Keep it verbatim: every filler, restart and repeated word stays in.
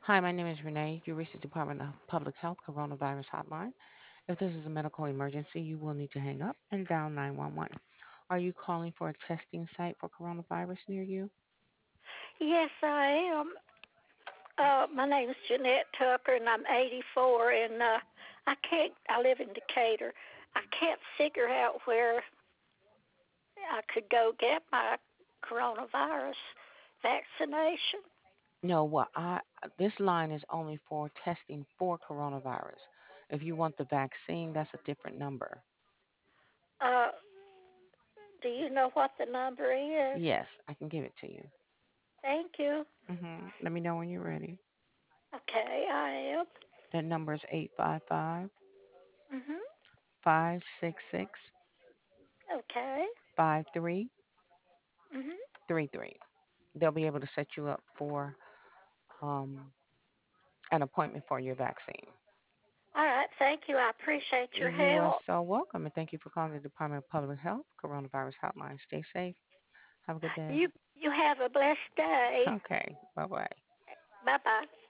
Hi, my name is Renee. You reached the Department of Public Health Coronavirus Hotline. If this is a medical emergency, you will need to hang up and dial nine one one. Are you calling for a testing site for coronavirus near you? Yes, I am. Uh, my name is Jeanette Tucker, and I'm eighty-four, and uh, I can't. I live in Decatur. I can't figure out where I could go get my coronavirus vaccination. No, what I this line is only for testing for coronavirus. If you want the vaccine, that's a different number. Uh, do you know what the number is? Yes, I can give it to you. Thank you. hmm Let me know when you're ready. Okay, I am. That number is eight five five, Mhm. five six six, Okay. five three Mhm. three three. They'll be able to set you up for um, an appointment for your vaccine. All right. Thank you. I appreciate your You are help. so welcome, and thank you for calling the Department of Public Health Coronavirus Hotline. Stay safe. Have a good day. You you have a blessed day. Okay, bye bye. Bye bye.